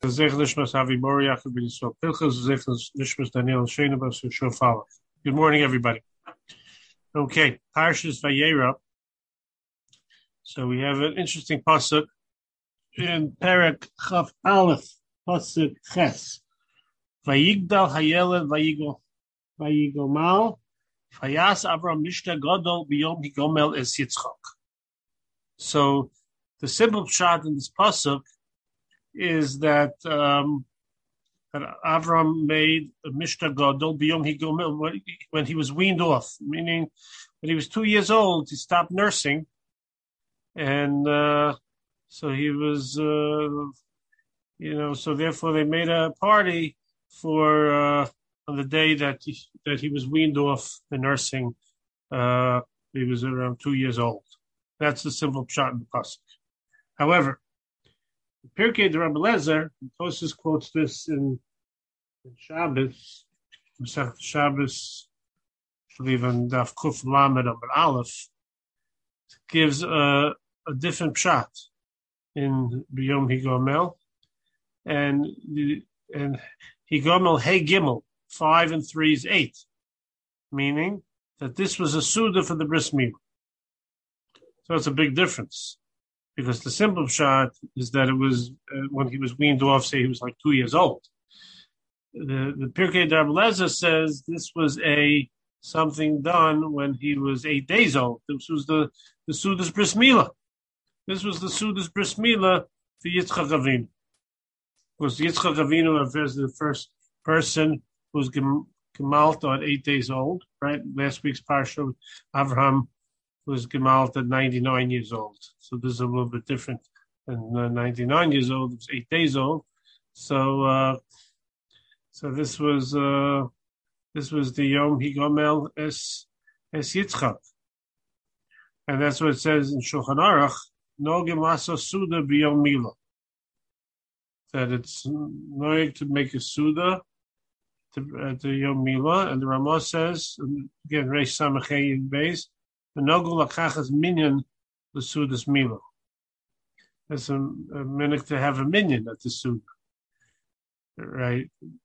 Zech Nishmas Avi Moriach B'Yisrael Pilchas Zech Nishmas Daniel Sheinabas Shofar. Good morning, everybody. Okay, Parshas Vayera. So we have an interesting pasuk in Perek Chaf Aleph, pasuk Ches. Vayigdal Hayeled Vayigomal Vayas Avram Mishta Gadol B'Yom Higomel Es Yitzchak. So the simple shot in this pasuk is that Avram made a Mishta Gadol B'Yom Higomel when he was weaned off, meaning when he was 2 years old, he stopped nursing, and so he was, so therefore they made a party for on the day that he was weaned off the nursing. He was around 2 years old. That's the simple shot in the pasuk. However, Pirkei de Rabbi Lezer, Tosfos quotes this in Shabbos, Shabbos, I believe in Daf Kuf Lamed Amud Aleph, gives a different pshat in B'Yom Higomel, and Higomel Hey Gimel 5 and 3 is 8, meaning that this was a suda for the bris milah. So it's a big difference, because the simple pshat is that it was when he was weaned off, say he was like 2 years old. The Pirkei de Rabbi Lezer says this was something done when he was 8 days old. This was the Sudas Bris Milah. This was the Sudas Bris Milah for Yitzchak Avinu. Because Yitzchak Avinu is the first person who was gemalt at 8 days old, right? Last week's parsha, Avraham was gemalt at 99 years old. So this is a little bit different than 99 years old. It was 8 days old. So this was the Yom Higomel es Yitzchak, and that's what it says in Shulchan Aruch. Nogim laso suda b'Yom Milah. That it's noig to make a suda at the Yom Milah, and the Ramah says again, Reish Samachei in base, the nogul lakachas minyan the sudas Milah. That's a minute to have a minyan at the suda, right?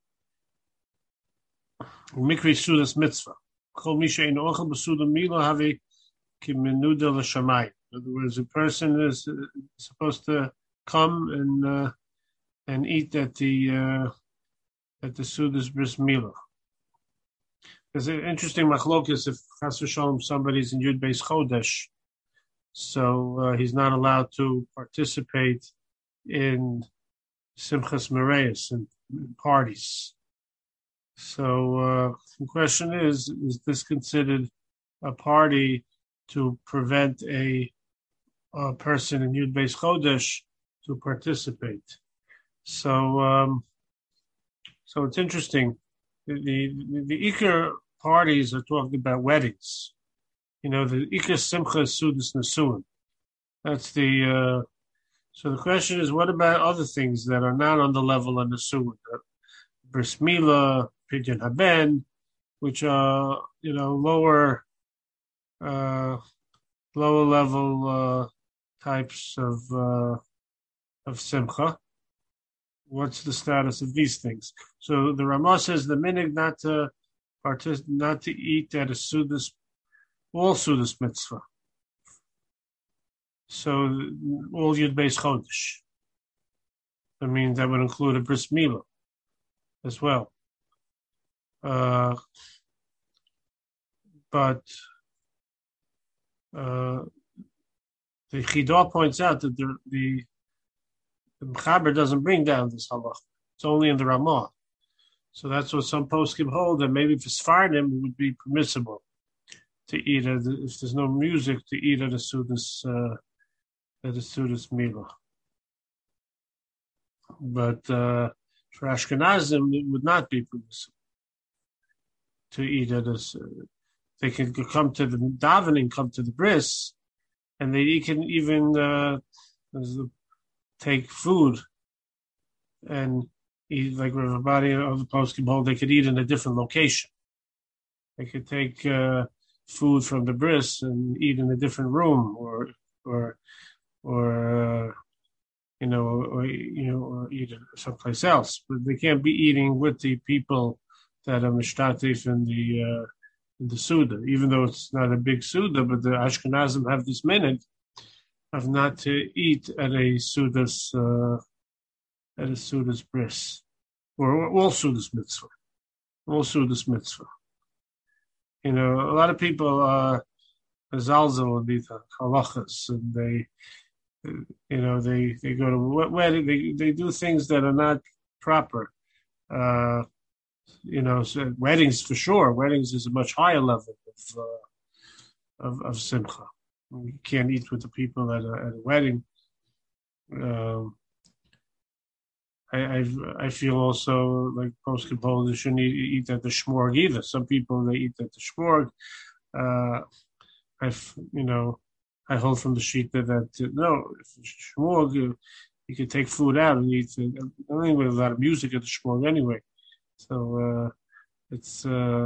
Mikri Sudas Mitzvah. Kol Misha in Ochel B'Suda Mila Have Kimenuda L'Shamayim. In other words, a person is supposed to come and eat at the Sudas Bris Milah. There's an interesting machlokes if Chas v'Shalom somebody's in Yud Beis Chodesh, so he's not allowed to participate in Simchas Mereis and parties. So the question is this considered a party to prevent a person in Yud Beis Chodesh to participate? So it's interesting. The Iker parties are talking about weddings. The Iker Simcha is Sudas Nesuin. That's the. So the question is, what about other things that are not on the level of Nesuin? Bris Milah, Pidyon Haben, which are lower level types of simcha. What's the status of these things? So the Ramah says the minig not to eat at a sudas, all sudas mitzvah. So all Yud Beis Chodesh. I mean that would include a bris milah as well. But the Chidah points out that the Mechaber doesn't bring down this halach. It's only in the Ramah. So that's what some poskim hold, that maybe for Sfardim it would be permissible to eat if there's no music, to eat at a Sudas Milah. But for Ashkenazim it would not be permissible to eat at a. They can come to the davening, come to the bris, and they can even take food and eat, like everybody of the poskim hold. They could eat in a different location. They could take food from the bris and eat in a different room, or or eat it someplace else. But they can't be eating with the people that are mishtatif in the Suda, even though it's not a big Suda, but the Ashkenazim have this minute of not to eat at a Suda's bris, or all Suda's mitzvah. All Suda's mitzvah. A lot of people zalzel in these halachas, and they go to wedding, they do things that are not proper. So weddings for sure. Weddings is a much higher level of simcha. You can't eat with the people at a wedding. I feel also like poskim hold they shouldn't eat at the shmorg either. Some people they eat at the shmorg. I hold from the sheet that no, if it's shmorg you can take food out and eat it. Anyway, a lot of music at the shmorg anyway. So it's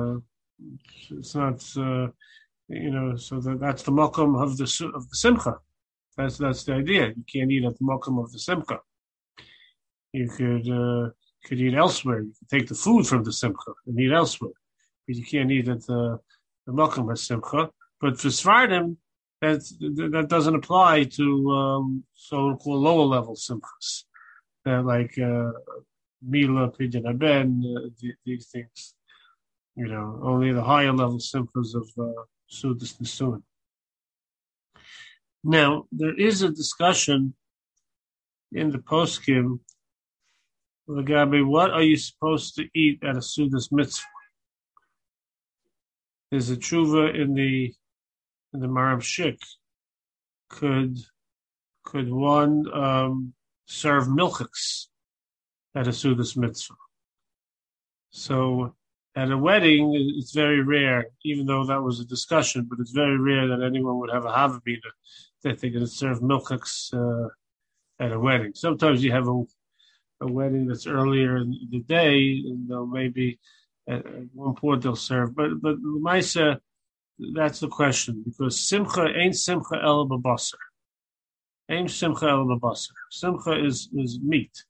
not so that's the makom of the simcha. That's the idea. You can't eat at the makom of the simcha. You could eat elsewhere. You can take the food from the simcha and eat elsewhere, but you can't eat at the makom of simcha. But for Sfardim, that doesn't apply to so-called lower level simchas. They're like Mila, Pidyon Aben, these things. Only the higher level simchas of Sudas Nisuin. Now, there is a discussion in the poskim regarding what are you supposed to eat at a Sudas mitzvah. There's a tshuva in the Marav Shik. Could one serve milchiks at a Sudas mitzvah? So at a wedding, it's very rare, even though that was a discussion, but it's very rare that anyone would have a havamina that they're going to serve milchiks at a wedding. Sometimes you have a wedding that's earlier in the day, and they'll maybe at one point they'll serve. But Maisa, that's the question, because simcha ain't simcha el b'basar. Ain't simcha el b'basar. Simcha is meat.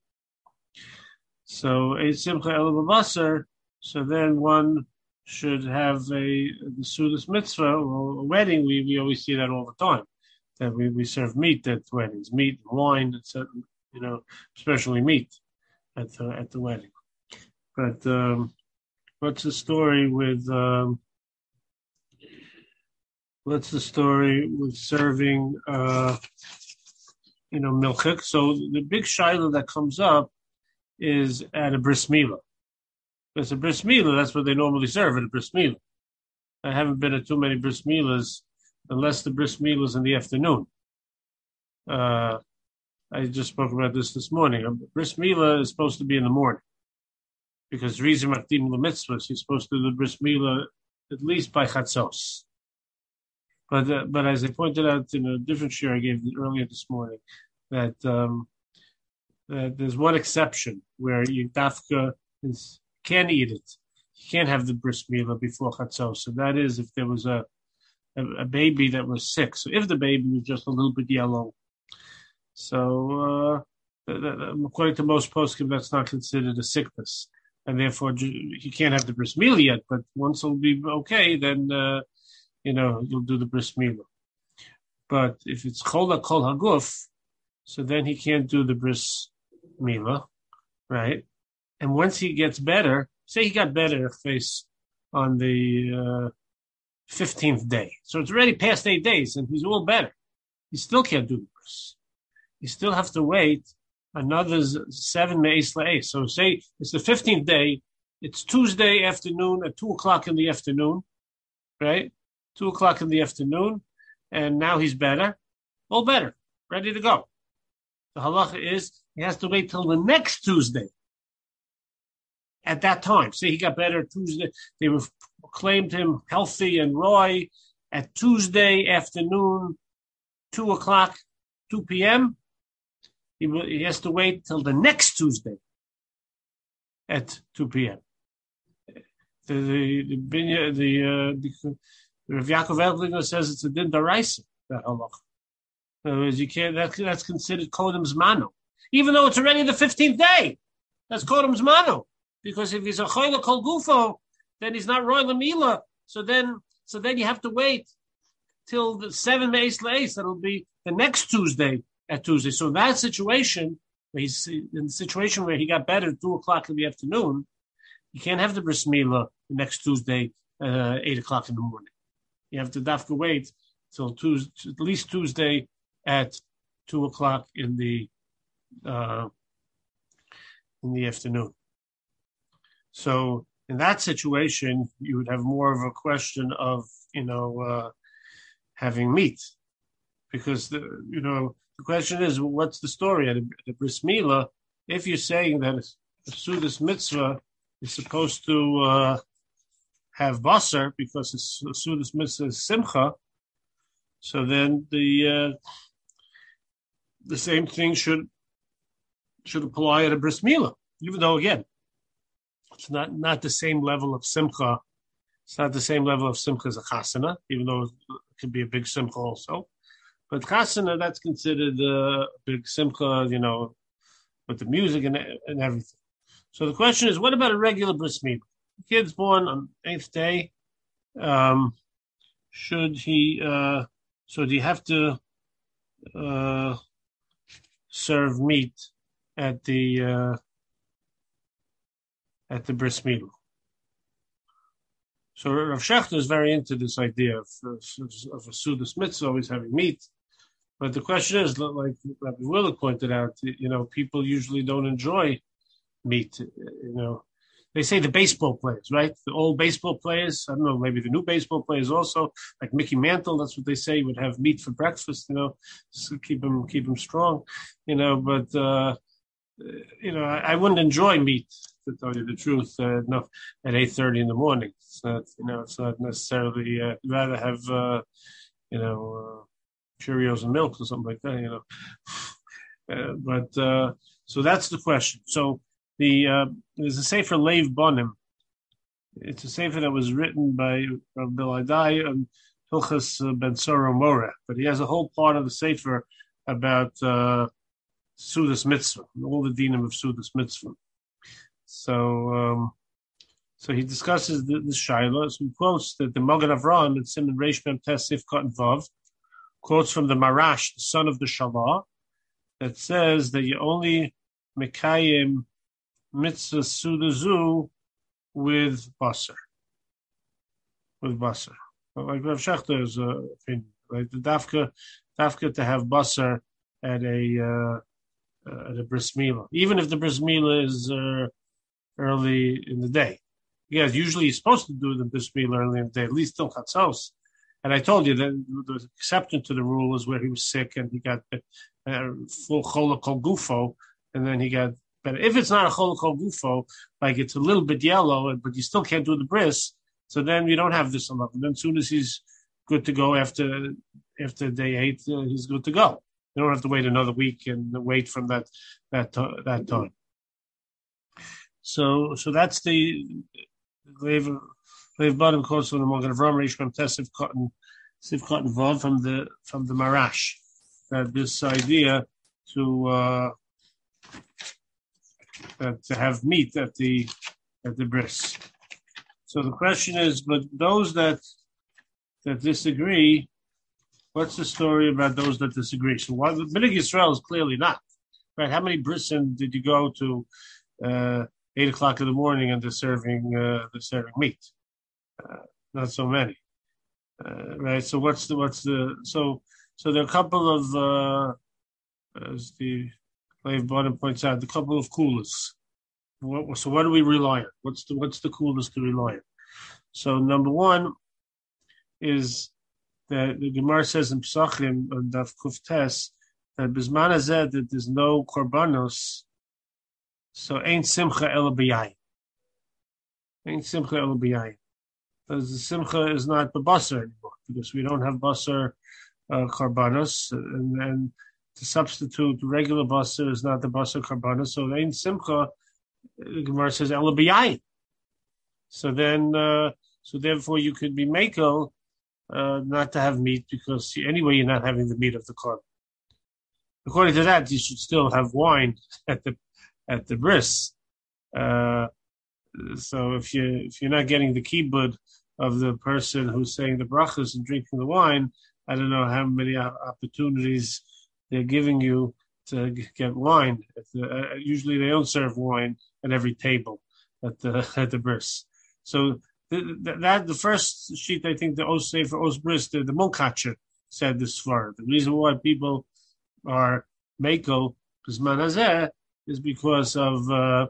So ain't simcha el b'basar. So then one should have the Sudas mitzvah or a wedding. We always see that all the time. That we serve meat at weddings, meat, wine, etc. Especially meat at the wedding. But what's the story with serving milchik? So the big shaila that comes up is at a bris milah. Because a bris milah, that's what they normally serve at a bris milah. I haven't been at too many bris milahs unless the bris milah is in the afternoon. I just spoke about this morning. A bris milah is supposed to be in the morning because reason makdim l'mitzvahs, you're supposed to do the bris milah at least by chatzos. But as I pointed out in a different share I gave earlier this morning, that there's one exception where you dafka can eat it. You can't have the bris milah before chatzos. So that is if there was a baby that was sick. So if the baby was just a little bit yellow. So according to most poskim, that's not considered a sickness. And therefore, you can't have the bris milah yet. But once it'll be okay, then, you'll do the bris milah. But if it's chola kol haguf, so then he can't do the bris milah, right? And once he gets better, say he got better face on the 15th day. So it's already past 8 days and he's all better. He still can't do the bris. You still have to wait another 7 me'es la'es. So say it's the 15th day, it's Tuesday afternoon at 2:00 in the afternoon, right? 2:00 in the afternoon, and now he's better, all better, ready to go. The halacha is he has to wait till the next Tuesday. At that time, say he got better Tuesday, they claimed him healthy and roy at Tuesday afternoon, 2:00, 2 p.m. He has to wait till the next Tuesday at 2 p.m. The Rav Yaakov Erdlinger says it's a din daraisa, that halach. In other words, you can't. That's considered kodem zmano. even though it's already the 15th day. That's Kodem Zmano. Because if he's a Choyle Kol Gufo, then he's not Roy Lamila. So then you have to wait till the 7 Meis Leis. That'll be the next Tuesday at Tuesday. So that situation, where he's in the situation where he got better at 2 o'clock in the afternoon, you can't have the Bris Milah the next Tuesday, 8 o'clock in the morning. You have to dafka wait till Tuesday, at least Tuesday at 2 o'clock in the afternoon. So in that situation, you would have more of a question of, having meat, because the question is, what's the story at the Bris Milah? If you're saying that a Sudas mitzvah is supposed to have basar because it's a Sudas mitzvah is simcha, so then the same thing should apply at a Bris Milah, even though again it's not the same level of simcha. It's not the same level of simcha as a chasana, even though it could be a big simcha also. But chasana, that's considered a big simcha, with the music and everything. So the question is, what about a regular bris milah? The kid's born on 8th day. Should he? So do you have to serve meat at the bris milah? So Rav Shechter is very into this idea of a Sudas mitzvah always having meat. But the question is, like Rabbi Willer pointed out, people usually don't enjoy meat. They say the baseball players, right? The old baseball players, I don't know, maybe the new baseball players also, like Mickey Mantle, that's what they say, would have meat for breakfast, just to keep them strong, but, I wouldn't enjoy meat, to tell you the truth, at 8:30 in the morning. It's not, it's not necessarily, I'd rather have, Cheerios and milk or something like that, so that's the question. So there's a sefer Leiv Bonim. It's a sefer that was written by Rav Biladai and Hilchas Ben Sora Moreh, but he has a whole part of the sefer about Sudas Mitzvah, all the dinim of Sudas Mitzvah. So he discusses this shaila. So he quotes that the Magen Avraham in Siman Reish Mem Tes Sif Katan Vav quotes from the Marash, the son of the Shalah, that says that you only mekayim mitzvah sudazu with basar. With basar. Like Rav Shechter's opinion, right? The dafka to have basar at a bris milah, even if the bris milah is early in the day. Yes, usually you're supposed to do the bris milah early in the day, at least till chatzos. And I told you that the exception to the rule was where he was sick and he got full chola kol gufo, and then he got better. If it's not a chola kol gufo, like it's a little bit yellow, but you still can't do the bris, so then you don't have this 11. Then as soon as he's good to go after day 8, he's good to go. You don't have to wait another week and wait from that time. So that's the Leiv Bonim quotes from the Magen Avraham Reish Mem Tes Sif Katan Vav from the Marash, that this idea to have meat at the bris. So the question is, but those that disagree, what's the story about those that disagree? So what Minig Yisrael is clearly not, right? How many brisin did you go to 8 o'clock in the morning and they're serving meat? Not so many, right? So so there are a couple of as the Leiv Bonim points out, a couple of coolers. So what do we rely on? What's the coolest to rely on? So number one is that the Gemara says in Pesachim on Daf Kuf Tes that Bisman Hazeh that there's no korbanos, so ain't simcha ela b'yayin. Ain't simcha ela b'yayin. Because the simcha is not the basar anymore, because we don't have basar korbanos, and to substitute regular basar is not the basar korbanos, so ain't simcha. The Gemara says ela b'yayin. So then, therefore, you could be mekel not to have meat because anyway you're not having the meat of the korban. according to that, you should still have wine at the bris. Uh, so if you're not getting the kibud of the person who's saying the brachas and drinking the wine, I don't know how many opportunities they're giving you to get wine. Usually they don't serve wine at every table at the bris. So the first sheet, I think the Os Sefer Os Bris, the Mulkacher said this far. The reason why people are Mako Bisman Hazeh is because of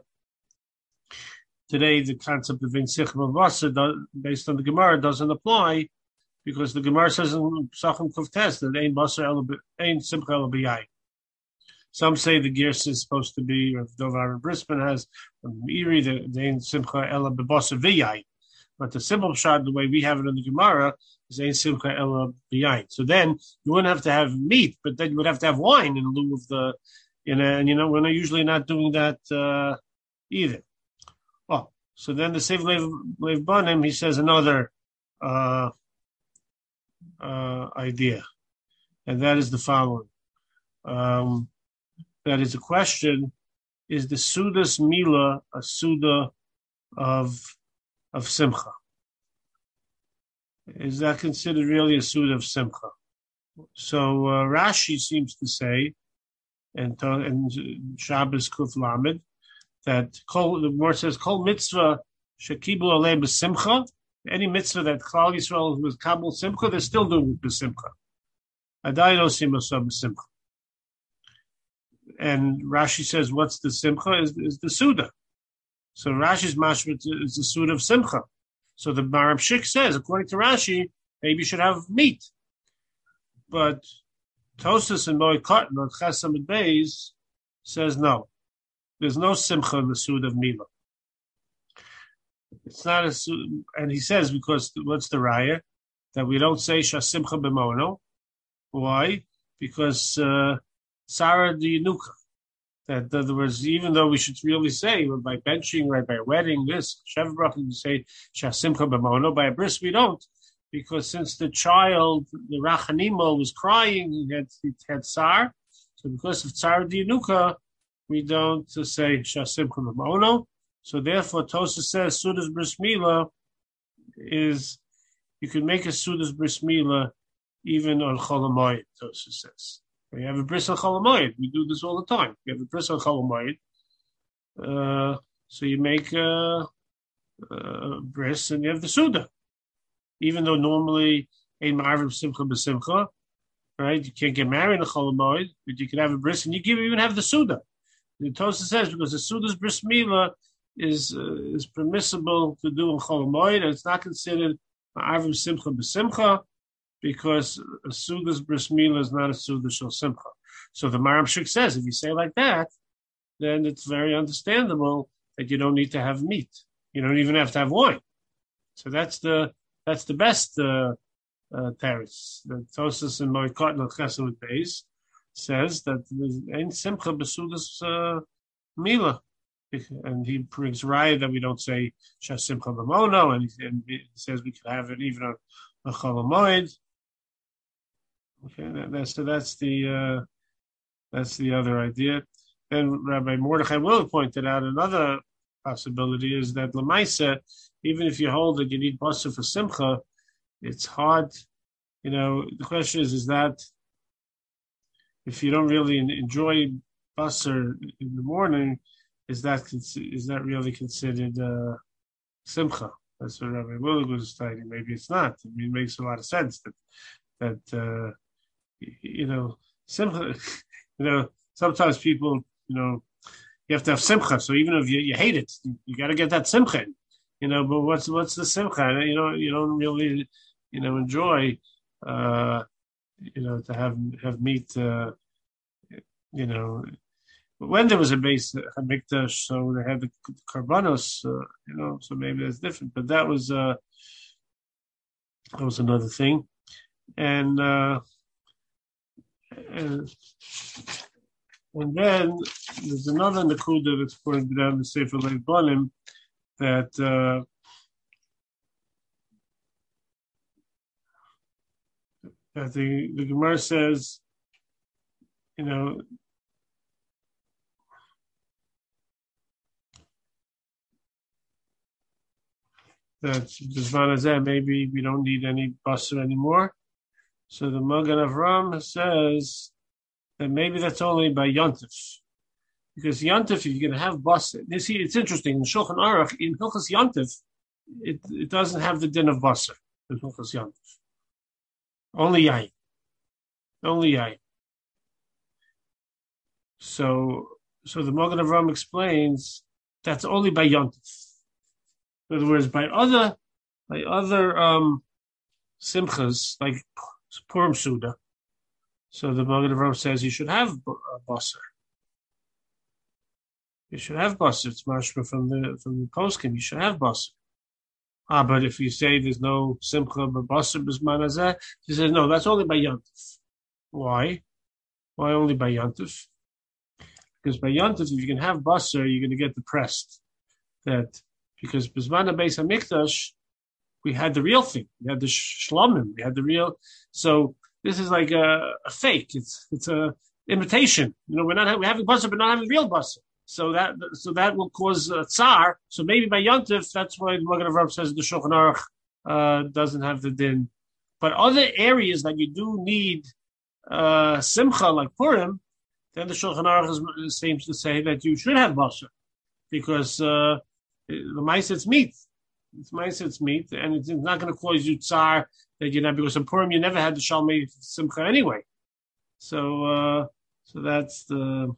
today the concept of Ein Sichma Vasa based on the Gemara doesn't apply because the Gemara says in Psachim Kuftes that Ein Basar Ein Simcha El B'Yayin. Some say the Gersa is supposed to be, or Dovar and Brisbane has, Iri, the Ein Simcha El B'Basar V'Yayin. But the simple shot, the way we have it in the Gemara, is Ein Simcha El B'Yayin. So then you wouldn't have to have meat, but then you would have to have wine in lieu of the, and we're not usually not doing that either. Oh, so then the Seif Lev Banim, he says another idea, and that is the following. That is a question: is the Sudas Mila a Suda of Simcha? Is that considered really a Suda of Simcha? So Rashi seems to say, and Shabbos Kuf Lamed, that the word says Kol Mitzvah Shekibu Alei B'Simcha. Any mitzvah that Klal Yisrael was Kabul Simcha, they're still doing B'Simcha. Adai no Simcha B'Simcha. And Rashi says, what's the Simcha? Is the Suda. So Rashi's mashma is the Suda of Simcha. So the Maram Shik says, according to Rashi, maybe you should have meat. But Tosas and Moed Katan or Chesam and Beis says no. There's no Simcha in the Suda of Mila. It's not a Suda. And he says, because what's the Raya? That we don't say Shasimcha B'Mono. Why? Because Sarah the Yanuka. That in other words, even though we should really say by benching, right, by wedding, this Shev Brach, we say Shasimcha B'Mono. By a bris, we don't, because since the child, the Rachanimo, was crying, he had Sar. So because of Sarah the Yanuka, we don't say Shasimcha B'Mono. So therefore, Tosa says Sudas Bris Mila is you can make a Sudas Bris Mila even on Chol HaMoed. Tosa says. We have a bris on Chol HaMoed. We do this all the time. We have a bris on Chol HaMoed. So you make a bris and you have the Suda. Even though normally Ein Ma'arvim Simcha B'Simcha, right? You can't get married in Chol HaMoed, but you can have a bris and you even have the Suda. The Tosha says because the Suda's bris Mila is permissible to do in Chol HaMoed, and it's not considered Ma'arvim Simcha B'Simcha, because a Suda's bris Mila is not a Suda Shel Simcha. So the Maram Shuk says, if you say like that, then it's very understandable that you don't need to have meat. You don't even have to have wine. So that's the best teretz. The Tosas and Moed Katan and Chesed Beis says that there ain't Simcha b'Sudas Mila. And he brings Raya that we don't say Shasimcha B'Mono, and he says we can have it even on Chol HaMoed. Okay, that's the other idea. Then Rabbi Mordechai Will pointed out another possibility is that Lamaisa, even if you hold that you need basar for Simcha, it's hard. The question is that if you don't really enjoy basar in the morning, is that really considered Simcha? That's what Rabbi Willig was stating. Maybe it's not. I mean, it makes a lot of sense that Simcha. Sometimes people, you have to have Simcha. So even if you hate it, you got to get that Simcha. But what's the Simcha? You don't really, enjoy, to have meat. When there was a base Hamikdash, so they had the karbanos, so maybe that's different. But that was another thing, and then there's another nakuda that's pointed out in the Sefer Lev Banim that the Gemara says you know, that Bisman Azeh, maybe we don't need any basar anymore. So the Magen Avram says that maybe that's only by Yontif. Because Yontif, if you're going to have basar, you see, it's interesting. In Shulchan Aruch, in Hilchas Yontif, it doesn't have the din of basar in Hilchas Yontif. Only yain. Only yain. So the Magen Avram explains that's only by Yontif. In other words, by other simchas like Purim Suda, so the Magen Avram says you should have basar. You should have basar. It's mashma from the poskim. You should have basar. But if you say there's no simcha but basar b'zman hazeh, he says no. That's only by Yontif. Why? Why only by Yontif? Because by Yontif, if you can have basar, you're going to get depressed. Because b'zman habeis hamikdash, we had the real thing. We had the shlomim. We had the real. So this is like a fake. It's a imitation. We're having basar, but not having real basar. So that will cause tsar. So maybe by Yontif, that's why the Magen Avram says the Shulchan Aruch doesn't have the din. But other areas that you do need simcha, like Purim, then the Shulchan Aruch seems to say that you should have basar, because the ma'aseh it's meat. It's ma'aseh it's meat, and it's not going to cause you tsar that you're not, because in Purim you never had the shalmei simcha anyway. So that's the.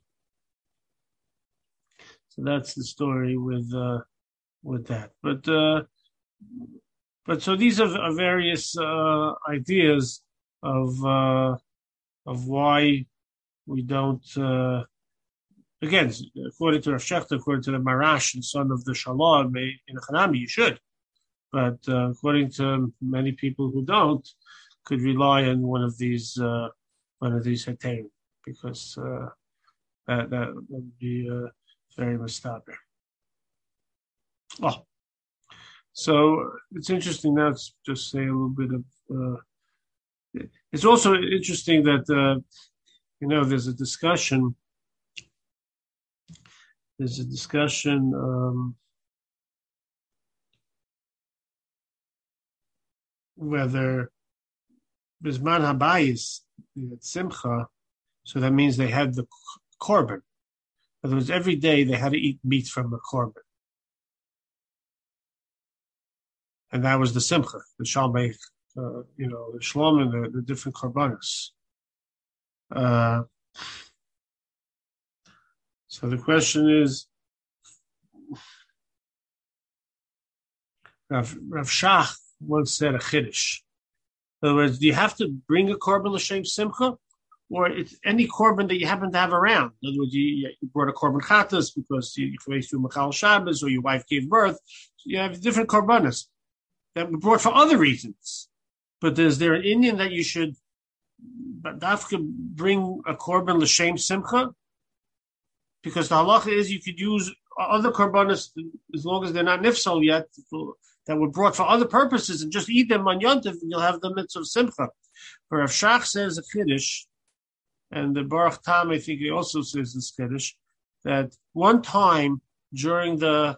So that's the story with that. But so these are various ideas of why we don't. Again, according to Rav Shechter, according to the Marash, and son of the Shalom in Hanami, you should. But according to many people who don't, could rely on one of these heterim, because that would be. Very mustaber. Oh, so it's interesting now to just say a little bit of. It's also interesting that there's a discussion. Whether Bisman Habayis at Simcha, so that means they had the korban. In other words, every day they had to eat meat from the korban. And that was the simcha, the shalmei, the shlom and the different korbanos. So the question is, Rav Shach once said a chiddush. In other words, do you have to bring a korban l'shem simcha? Or it's any korban that you happen to have around. In other words, you brought a korban chatas because you faced through Machal Shabbos, or your wife gave birth. So you have different korbanos that were brought for other reasons. But is there an Indian that you should bring a korban l'shem simcha? Because the halacha is you could use other korbanos as long as they're not nifsal yet, that were brought for other purposes, and just eat them on Yontif, and you'll have the mitzvah of simcha. But Rav Shach says a chiddush. And the Baruch Tam, I think he also says this Kiddush, that one time during the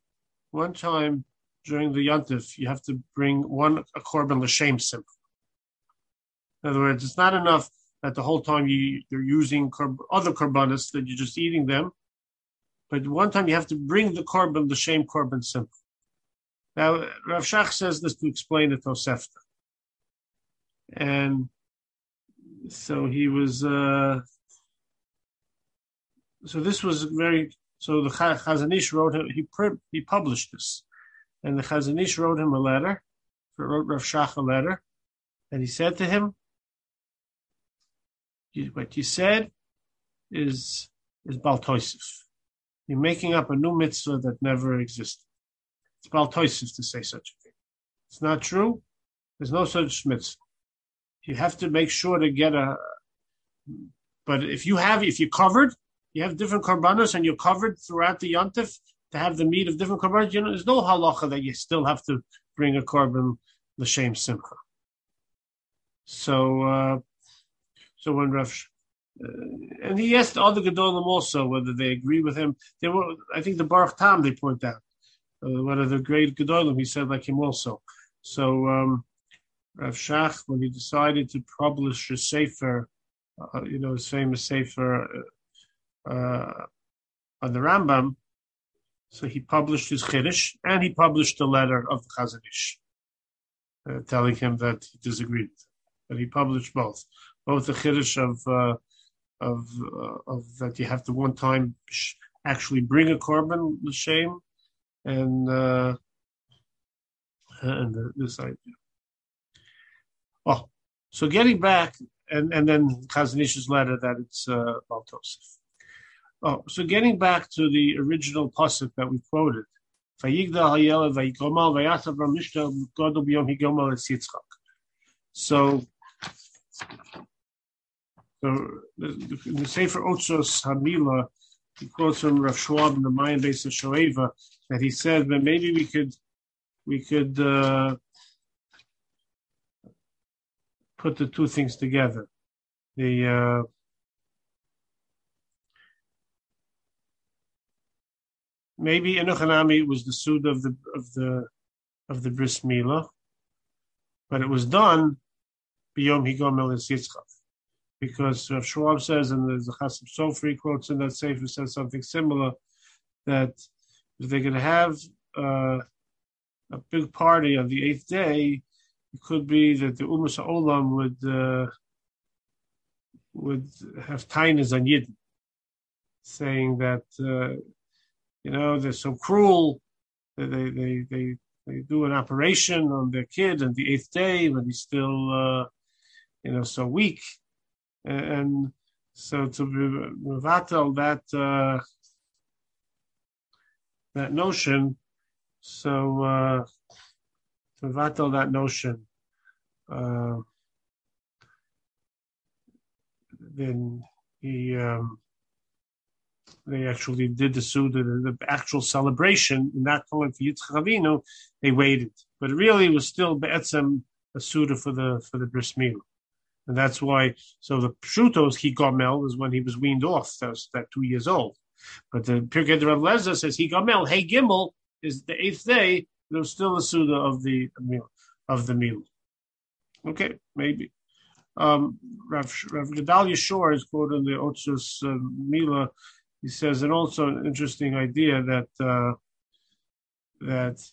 Yontif, you have to bring a korban l'shem simcha. In other words, it's not enough that the whole time you're using other korbanos, that you're just eating them, but one time you have to bring the korban l'shem korban simcha. Now, Rav Shach says this to explain the Tosefta. And so he was. So this was So the Chazon Ish wrote him. He published this, and the Chazon Ish wrote him a letter. Wrote Rav Shach a letter, and he said to him, "What you said is Bal Tosef. You're making up a new mitzvah that never existed. It's Bal Tosef to say such a thing. It's not true. There's no such mitzvah. You have to make sure to get but if you're covered, you have different korbanos and you're covered throughout the yontif to have the meat of different korbanos, there's no halacha that you still have to bring a korban l'shem simcha. So when Rav And he asked other Gedolim also whether they agree with him. They were, I think, the Baruch Tam they point out one of the great Gedolim. He said like him also. So Rav Shach, when he decided to publish his sefer, his famous sefer on the Rambam, so he published his Chiddush and he published a letter of the Chazon Ish, telling him that he disagreed. But he published both the Chiddush of that you have to one time actually bring a korban l'shem, and this idea. Oh, so getting back, and then Chazon Ish's letter that it's Baal Tosef. Oh, so getting back to the original pasuk that we quoted, So the Sefer Otzos Hamila, he quotes from Rav Schwab in the Mayan Beis Shoeva that he said that maybe we could put the two things together. The maybe Enuchanami was the Suda of the Bris Milah, but it was done b'Yom Higomel es Yitzchak, because Rav Schwab says, and the Chasam Sofri quotes in that sefer says something similar, that if they're going to have a big party on the 8th day, it could be that the Umas Ha'olam would have tainas on Yidden, saying that they're so cruel that they do an operation on their kid on the 8th day when he's still so weak, and so to mevatel that notion, so to mevatel that notion, then they actually did the Suda, the actual celebration, in that time for Yitzchak Avinu, they waited. But it really was still Be'etzem a Suda for the Bris Milah. And that's why, so the Pshutos, he Gomel, was when he was weaned off, that 2 years old. But the Pirkei Rav Lezer says, he Gomel, hey Gimel, is the 8th day, there was still a Suda of the Milah. Okay, maybe. Rav Gedalia Shor is quoted in the Otzos Milah. He says, and also an interesting idea that there's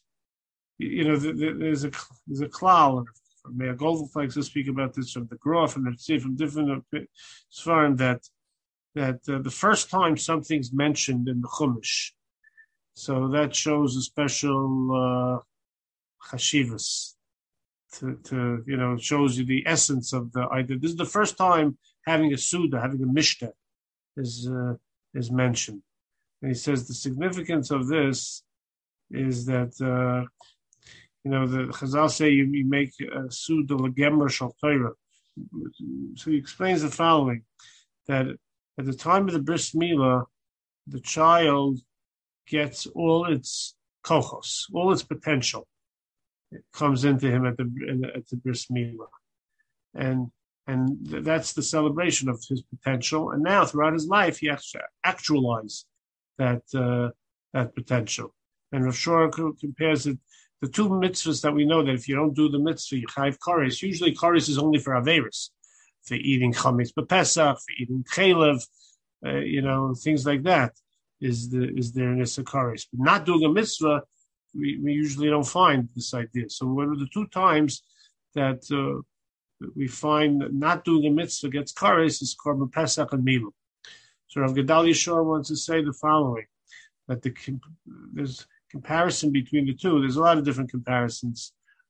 a klal. Meir Goldberg likes to speak about this from the Grof, from the Tzir, from different Sfarim, that the first time something's mentioned in the Chumash, so that shows a special chashivas. To shows you the essence of the idea. This is the first time having a Suda, having a Mishnah is mentioned. And he says the significance of this is that, the Chazal say you make a Suda Legemer Shal Torah. So he explains the following, that at the time of the Bris Milah, the child gets all its kochos, all its potential. It comes into him at the Bris Milah. And that's the celebration of his potential. And now, throughout his life, he has to actualize that potential. And Rav Shor compares it, the two mitzvahs that we know, that if you don't do the mitzvah, you chayiv kares. Usually kares is only for averis, for eating chametz b'Pesach, for eating chalev, things like that is there in Issa kares. But not doing a mitzvah, we usually don't find this idea. So what are the two times that we find not doing a mitzvah gets kares is Korban Pesach and Milah. So Rav Gedalia Shor wants to say the following, that there's comparison between the two. There's a lot of different comparisons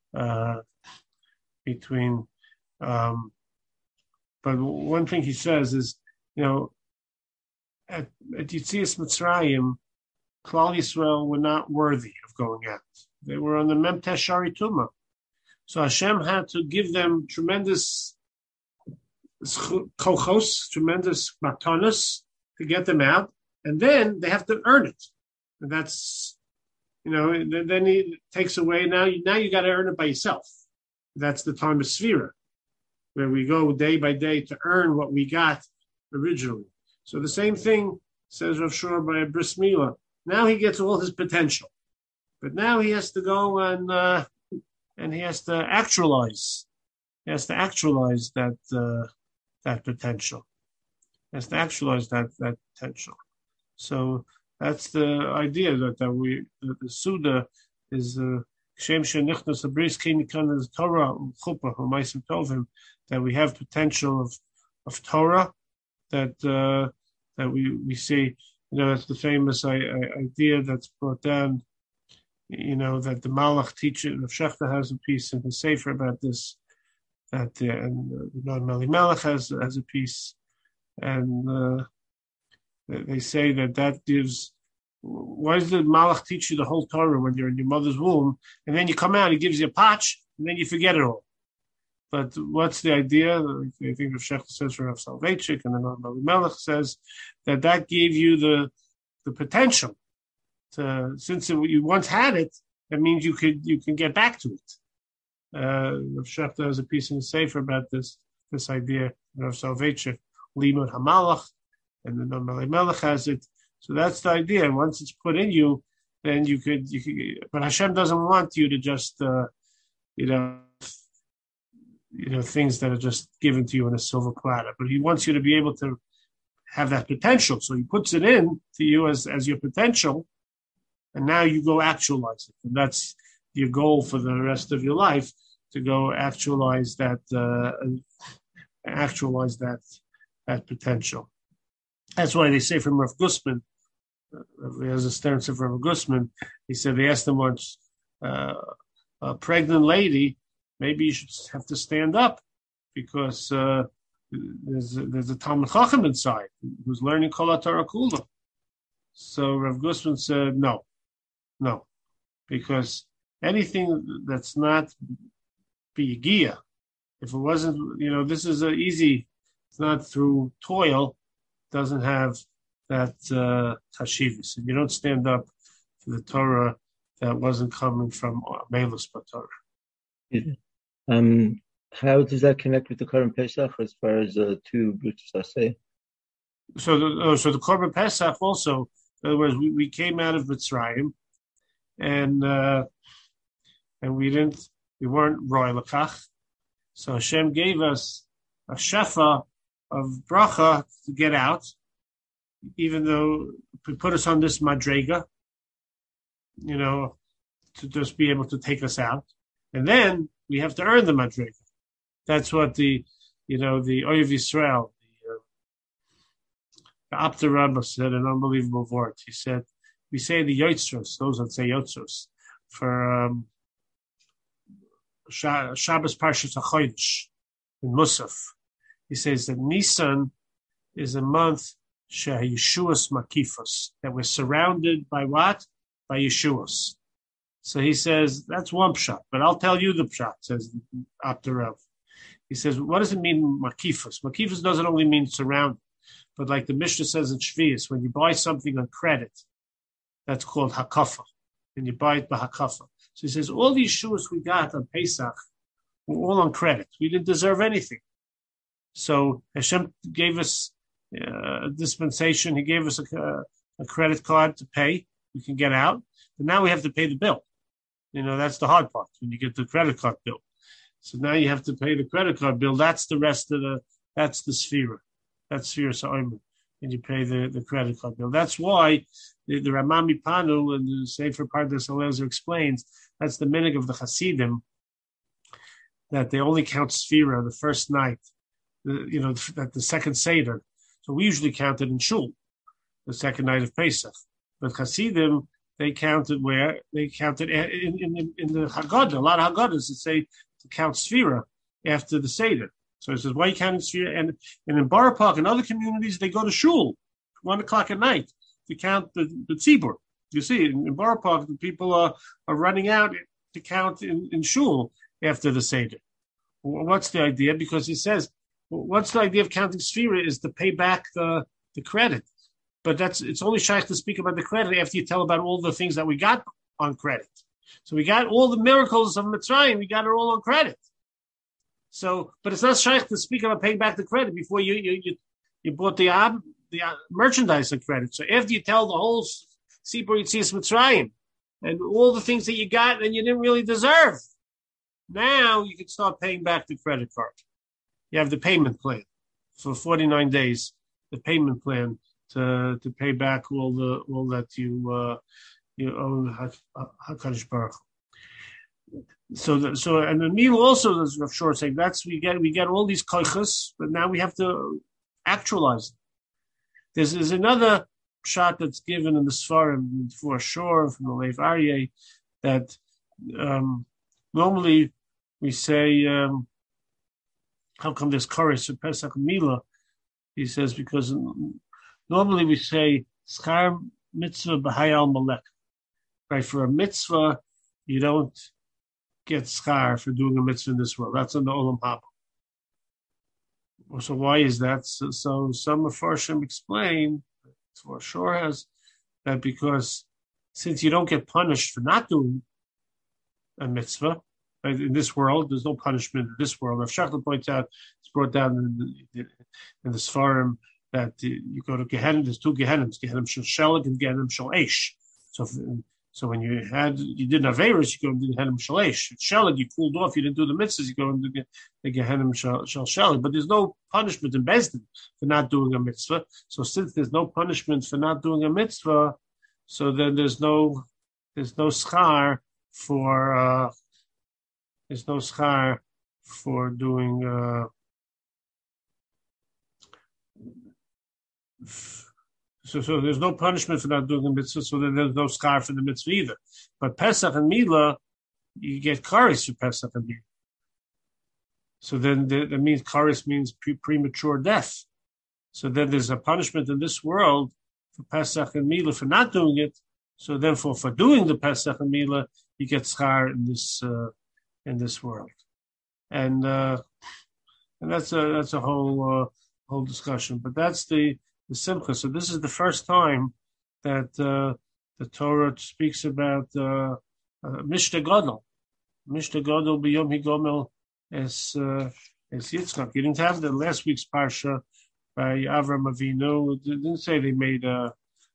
between, but one thing he says is, at Yitzias Mitzrayim, Klal Yisrael were not worthy of going out. They were on the Mem Teshari Tumah. So Hashem had to give them tremendous kochos, tremendous matanos to get them out, and then they have to earn it. And that's, then he takes away, now you got to earn it by yourself. That's the time of Sfira, where we go day by day to earn what we got originally. So the same thing says Rav Shur by a bris milah. Now he gets all his potential, but now he has to go and he has to actualize. He has to actualize that potential. He has to actualize that potential. So that's the idea that the Suda is Shem Shenichnas Abris Kinikan is Torah Chuppah or Ma'asim Tovim, that we have potential of Torah, that we see, that's the famous idea that's brought down, that the Malach teacher, Rav Shechter has a piece in his Sefer about this, and the Meli Melech has a piece, and they say that gives. Why does the Malach teach you the whole Torah when you're in your mother's womb, and then you come out, he gives you a patch, and then you forget it all? But what's the idea? I think Rav Shechter says for Rav Soloveitchik, and then Meli Melech says that gave you the potential to, since you once had it, that means you can get back to it. Rav Shechter has a piece in the Sefer about this idea. Rav Soloveitchik, Limud Hamalach, and then Meli Melech has it. So that's the idea. Once it's put in you, then you could. But Hashem doesn't want you to just, things that are just given to you on a silver platter. But He wants you to be able to have that potential. So He puts it in to you as your potential, and now you go actualize it. And that's your goal for the rest of your life, to go actualize that potential. That's why they say from Rav Gusman, there's a stance of Rav Gusman, he said they asked him once, a pregnant lady, maybe you should have to stand up because there's a Talmud Chacham inside who's learning Kol HaTorah Kula. So Rav Gusman said, no, because anything that's not Biyagia, if it wasn't, this is easy, it's not through toil, doesn't have that chashivus. And you don't stand up for the Torah that wasn't coming from Melus Torah. How does that connect with the Korban Pesach as far as two Brutus say? So the Korban Pesach also, in other words, we came out of Mitzrayim, and we weren't royal lakach. So Hashem gave us a shefa of bracha to get out, even though he put us on this madrega, to just be able to take us out, and then we have to earn the madrega. That's what the Oyev Yisrael, the Apter Rabbah said an unbelievable word. He said, we say the Yotzros, those that say Yotzros, for Shabbos Parshas HaChodesh in Musaf. He says that Nisan is a month Yeshuas Makifos, that we're surrounded by what? By Yeshuas. So he says, that's one pshat, but I'll tell you the pshat, says Apter Rav. He says, what does it mean, Makifos? Makifos doesn't only mean surrounded, but like the Mishnah says in Shvius, when you buy something on credit, that's called hakafa, and you buy it by hakafa. So he says, all the Yeshuas we got on Pesach were all on credit. We didn't deserve anything. So Hashem gave us a dispensation. He gave us a credit card to pay. We can get out. But now we have to pay the bill. That's the hard part, when you get the credit card bill. So now you have to pay the credit card bill. That's the rest of that's the Sphira. That's Sphira Sa'omer. And you pay the credit card bill. That's why the Ramami Panu and the Sefer Pardes Eliezer explains, that's the minig of the Hasidim, that they only count Sphira the first night, at the second Seder. So we usually count it in Shul, the second night of Pesach. But Hasidim, they counted where? They counted in the Haggadah. A lot of Haggadahs that say to count Sphira after the Seder. So it says, why are you counting Sphira? And in Borough Park and other communities, they go to Shul 1:00 at night to count the Tzibur. You see, in Borough Park, the people are running out to count in Shul after the Seder. What's the idea? Because he says, what's the idea of counting Sphira is to pay back the credit. But it's only shaykh to speak about the credit after you tell about all the things that we got on credit. So we got all the miracles of Mitzrayim, we got it all on credit. So, but it's not shaykh to speak about paying back the credit before you You bought the merchandise on credit. So after you tell the whole Sipur Yitzias Mitzrayim and all the things that you got and you didn't really deserve, now you can start paying back the credit card. You have the payment plan for 49 days. The payment plan to pay back all that you owe Hakadosh Baruch Hu. So and the meal also is Rav Shor saying we get all these koiches, but now we have to actualize them. There's another shot that's given in the Sfarim for sure from the Lev Aryeh that normally we say how come there's chorus for Pesach and Mila? He says because normally we say schar mitzvah b'hayal malek. Right, for a mitzvah you don't get schar for doing a mitzvah in this world. That's in the Olam Haba. So why is that? So some Mefarshim explain, for sure has, that because since you don't get punished for not doing a mitzvah, right, in this world, there's no punishment in this world. Rav Shachar points out, it's brought down in the Sfarim that you go to Gehenna, there's two Gehennims, Gehenna Shel Shelag and Gehenna Shel Eish. So when you did Averis, you go into Gehenna Shel Eish. Shelag, you cooled off, you didn't do the mitzvahs, you go into the Gehenna Shel Shelag. But there's no punishment in Bezdin for not doing a mitzvah. So since there's no punishment for not doing a mitzvah, so then there's no schar for doing so there's no punishment for not doing a mitzvah, so then there's no schar for the mitzvah either. But Pesach and Mila, you get karis for Pesach and Mila. So then that means karis means premature death. So then there's a punishment in this world for Pesach and Mila for not doing it. So then for doing the Pesach and Mila, you get schar in this world. And that's a whole discussion. But that's the simcha. So this is the first time that the Torah speaks about Mishta Gadol. Mishta Gadol b'yom higomel as Yitzchak. You didn't have the last week's parsha by Avram Avinu. It didn't say they made a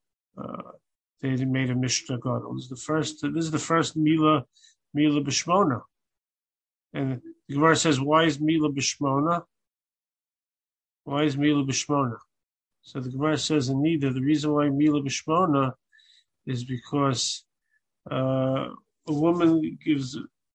Mishta Gadol. This is the first Mila B'Shmona. And the Gemara says, why is Mila B'Shmona? Why is Mila B'Shmona? So the Gemara says in Nida, the reason why Mila B'Shmona is because a woman gives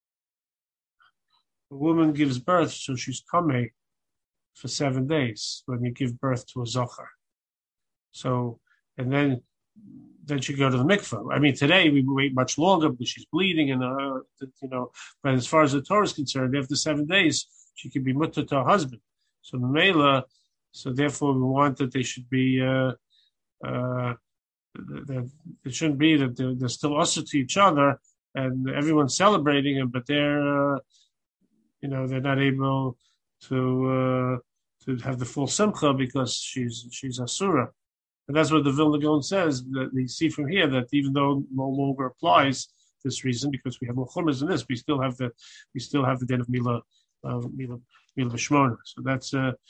birth, so she's kameh for 7 days when you give birth to a zochar. So, and then she go to the mikveh. I mean, today we wait much longer because she's bleeding, and But as far as the Torah is concerned, after 7 days, she can be mutter to her husband. So the Mela. So therefore, we want that they should be. That it shouldn't be that they're still usher to each other, and everyone's celebrating them, but they're, they're not able to have the full simcha because she's asura, and that's what the Vilna Gaon says. That we see from here that even though no longer applies this reason because we have more chumas in this, we still have the din of Mila B'Shmona. So that's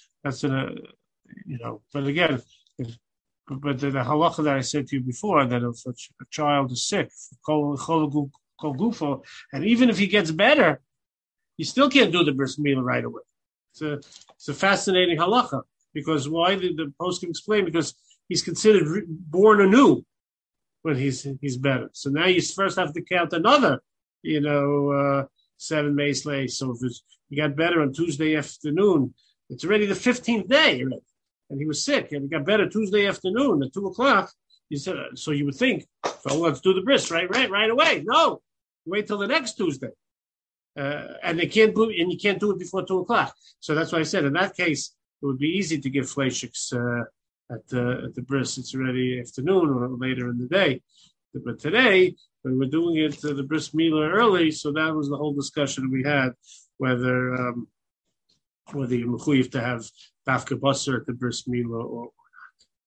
But again, but the halacha that I said to you before, that if a child is sick, and even if he gets better, you still can't do the bris milah right away. It's a fascinating halacha because why the post can explain because he's considered born anew when he's better. So now you first have to count another, 7 Mesley. So if he got better on Tuesday afternoon, it's already the 15th day, and he was sick, and he got better Tuesday afternoon at 2:00. You said, so you would think, well, let's do the bris right away. No, wait till the next Tuesday, and you can't do it before 2:00. So that's why I said in that case it would be easy to give fleishiks at the bris. It's already afternoon or later in the day, but today when we're doing it the bris milah early, so that was the whole discussion we had whether you're mechuyev to have dafka basar at the bris milah